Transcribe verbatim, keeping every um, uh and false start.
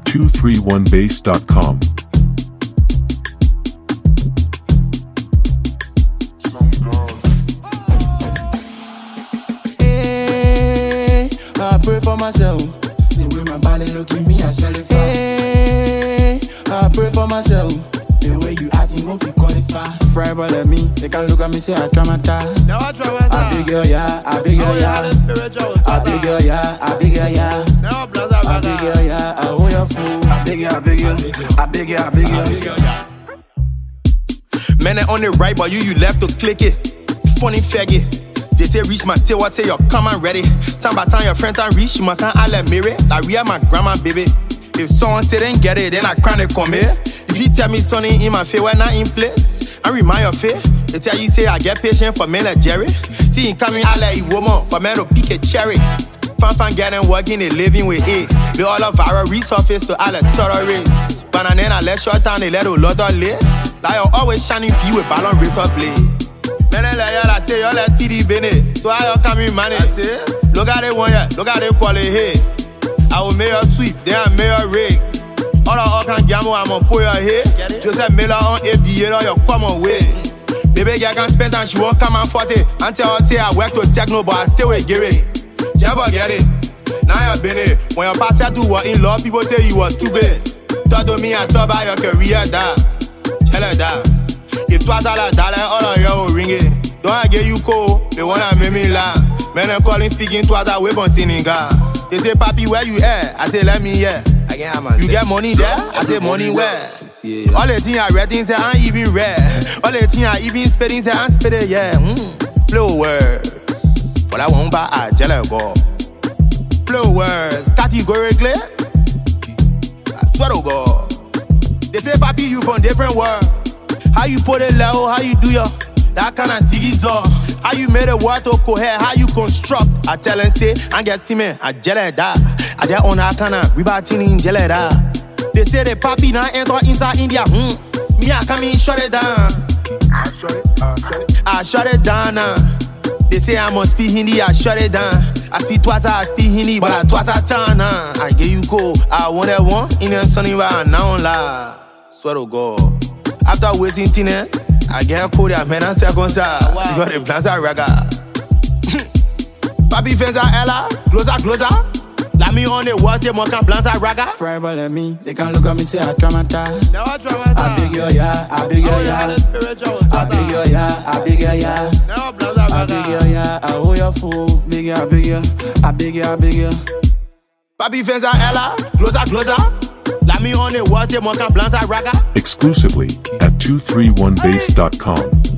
two three one base dot com. Hey, I pray for myself. The way my body look at me, I shall it. Hey, I pray for myself. The way you acting, hope you qualify. Fry but at me, they can look at me say I traumatize. Now I traumatize. I big girl, yeah, I big girl, yeah. I big girl, yeah, I big girl, yeah. Now brother, I big girl, yeah, I own your food. I big girl, I big girl, I big girl, I big girl. Man, I on the right, but you, you left to click it. Funny faggot. They say reach my tail, what say you're come and ready. Time by time your friend time reach, you can't I let me read. Like we are my grandma, baby. If someone say they get it, then I cry and come here. If you tell me something in my face, when not in place, I remind your face. They tell you say I get patient for men like Jerry. See, in coming, I let you woman for men to pick a cherry. Fan fan getting working, they living with it. They all of our resources to all the terrorists. Banana, let short time, they let a lot of late. Like you're always shining for you with ballon razor blade. Men I let y'all say, y'all let T D Bene. So how y'all coming money? Look at it one year, look at it quality hey. I will make her sweep, then I make her rig. All the all can gamble, I'm gonna put your head. Joseph Miller on aviator, your common way. Baby girl can spend and she won't come and forty. Until I say I work to techno, but I still will give it. Never get it. Now you've been it. When your pastor do what in law, people say you was stupid. Talk to me and talk about your career, da. Tell her that. If twas all a dollar, all of you will ring it. Don't I get you cold, they wanna make me laugh. Men I'm calling speaking twas a weapon singing God. They say, Papi, where you at? I say, let me hear. You get money there? I say, money where? Yeah. All the things I read, things I ain't even read. All the things I even spitting, say I'm spitting, yeah. Mm. Blow words. But I won't buy a jelly go. Blow words. Categorically. I swear to God. They say, Papi, you from different world. How you put it level, how you do your that kind of ziggy zone. How you made a word to cohere, how you construct. I tell and say, I get see me, I jelly da. I get on a kind of rebatting in jelly da. They say the papi now enter inside India. Hmm. Me, I come in, shut it down. I shut it, I shut it. I shut it down now. They say I must speak Hindi, I shut it down. I speak Twata, I speak Hindi, but I Twata turn now. I get you go. I want that one, in the sunny bar, now on la. Swear to God. After waiting tine, I get a code, I'm in second star. You got a plaza raga. Papi fenza ella, closer, closer. Let me on the water, more can plant a raga. Fry but at me, they can look at me say I traumatize. Now I traumatize. I big girl, yeah, I big girl, yeah. I big girl, yeah, I big girl, yeah. Now plaza raga. I big girl, yeah, I hold your fool. Big girl, big girl, I big girl, big girl. Papi fenza ella, closer, closer. Let me on the water, more can plant a raga. Exclusively at two three one base dot com.